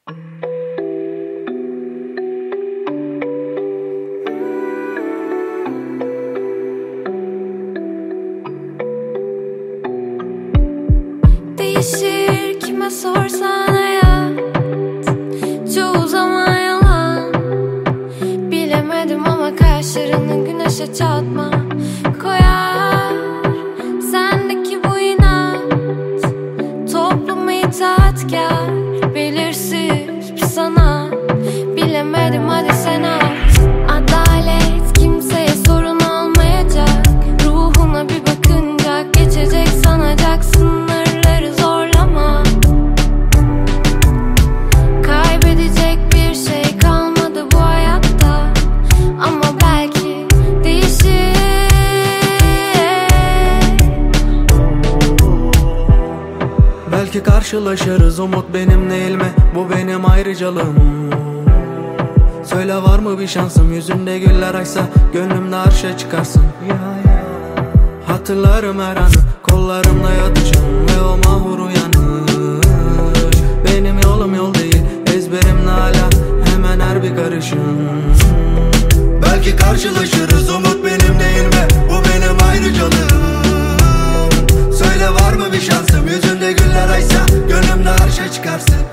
Değişir kime sorsan hayat, çoğu zaman yalan. Bilemedim ama kaşlarını güneşe çatma koyar. Sendeki bu inat topluma itaatkar, belirsiz bir sanat. Bilemedim hadi sen at. Adalet kimseye sorun olmayacak. Ruhuna bir bakınca geçecek sanacaksın. Belki karşılaşırız, umut benim değil mi? Bu benim ayrıcalığım. Söyle var mı bir şansım, yüzünde güller açsa gönlümde arşa çıkarsın. Hatırlarım her anı, kollarımda yatışın ve o mahur uyanış. Benim yolum yol değil, ezberimde hala hemen her bir karışım. Belki karşılaşırız, umut benim değil mi? Bu benim ayrıcalığım. Söyle var mı bir şansım, yüzünde güller açsa gönlümde arşa çıkarsın.